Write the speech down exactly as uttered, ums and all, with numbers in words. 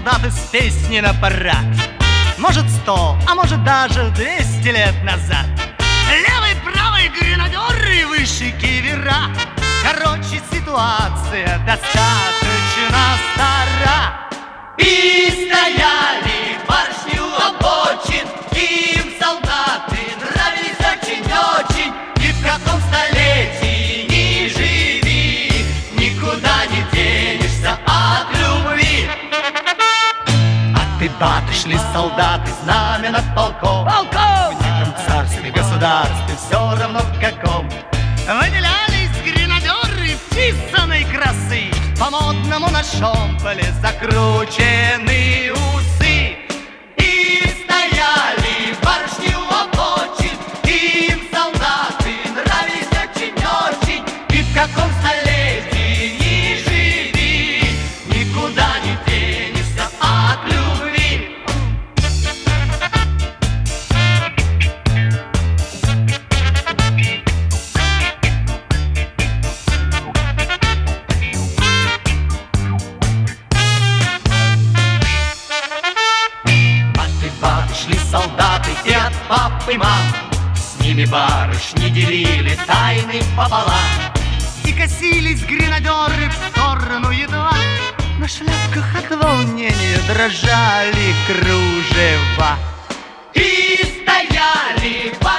солдаты с песней на парад. Может сто, а может даже двести лет назад. Левый, правый гренадеры, выше кивера. Короче, ситуация достаточно стара. И стояли барышни у обочин, им солдаты нравились очень-очень. И в каком столетии ни живи, никуда не денешься от любви. А ты, баты, шли солдаты, знамя над полком. Полком! В диком царстве, государстве, все равно в каком. Выделялись гренадеры писаной красы. По-модному на шомполе закручены усы. И стояли барышни у обочин, им солдаты нравились очень-очень. И в каком столетии ни живи, никуда не денешься от любви. Шли солдаты и от пап и мам, с ними барышни делили тайны пополам. И косились гренадеры в сторону едва, на шляпках от волнения дрожали кружева. И стояли барышни